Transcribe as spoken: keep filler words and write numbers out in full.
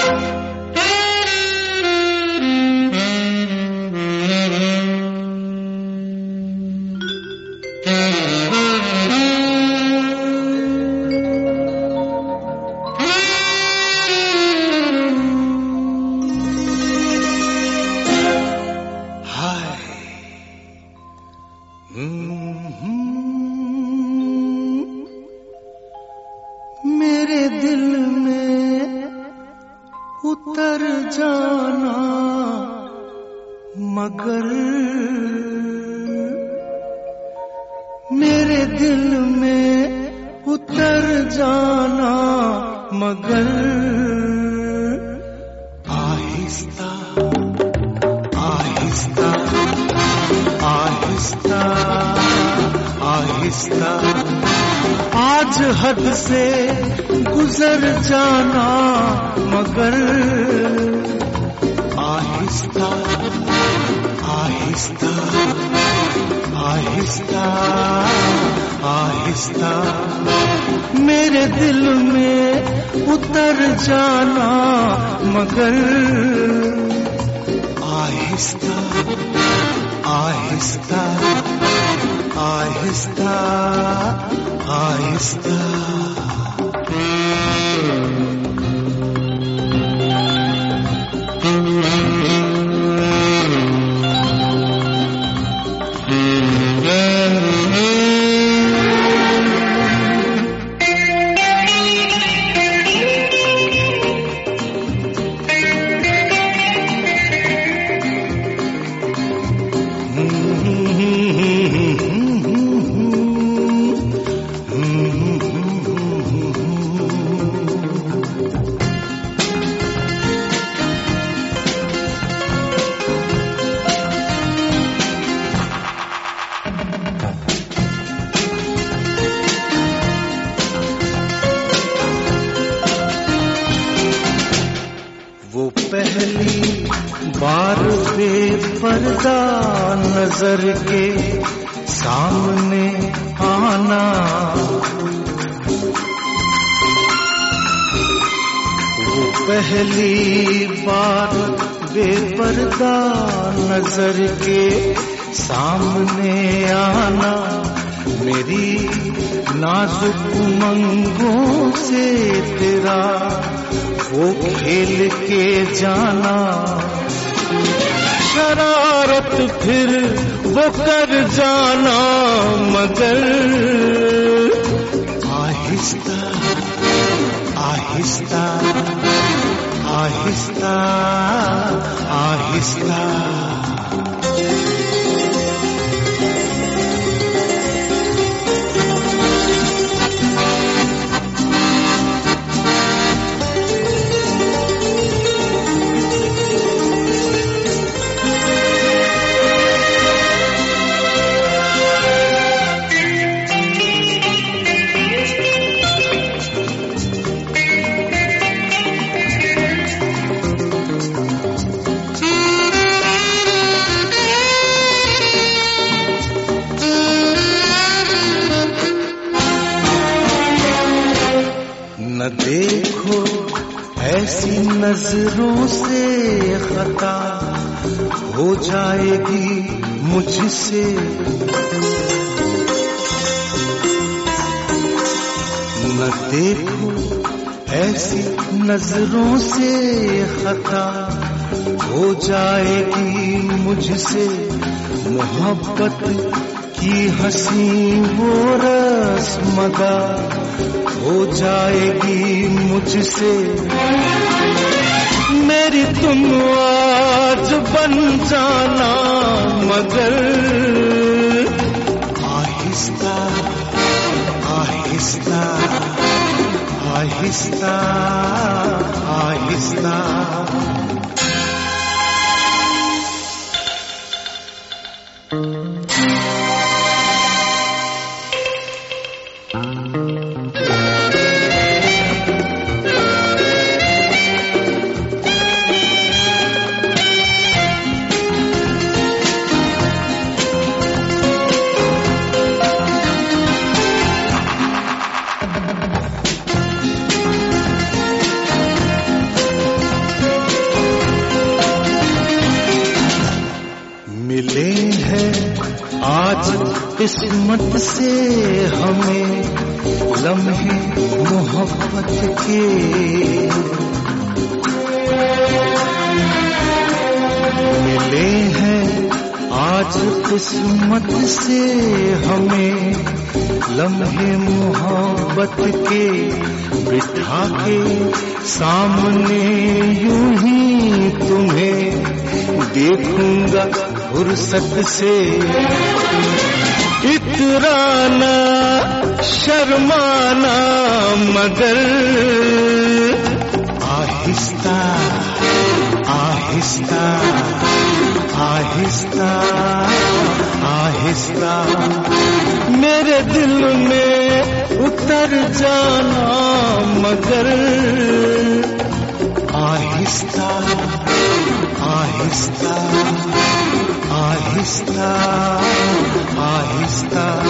मेरे दिल में उतर जाना मगर मेरे दिल में उतर जाना मगर आहिस्ता आहिस्ता आहिस्ता आहिस्ता आज हद से गुजर जाना मगर आहिस्ता आहिस्ता आहिस्ता आहिस्ता मेरे दिल में उतर जाना मगर आहिस्ता आहिस्ता आहिस्ता आहिस्ता वो पहली बार बेपर्दा नजर के सामने आना वो पहली बार बेपर्दा नजर के सामने आना मेरी नाजुक उमंगों से तेरा वो खेल के जाना शरारत फिर वो कर जाना मगर आहिस्ता आहिस्ता आहिस्ता आहिस्ता न देखो ऐसी नजरों से खता हो जाएगी मुझसे न देखो ऐसी नजरों से खता हो जाएगी मुझसे मोहब्बत की हंसी वो रस्मदा हो जाएगी मुझसे मेरी तुम आज बन जाना मगर आहिस्ता आहिस्ता आहिस्ता आहिस्ता किस्मत से हमें लम्हे मोहब्बत के मिले हैं। आज किस्मत से हमें लम्हे मोहब्बत के बिठा के सामने यूं ही तुम्हें देखूंगा फुर्सत से। इतराना शर्माना मगर आहिस्ता आहिस्ता आहिस्ता आहिस्ता मेरे दिल में उतर जाना मगर आहिस्ता आहिस्ता आहिस्ता आहिस्ता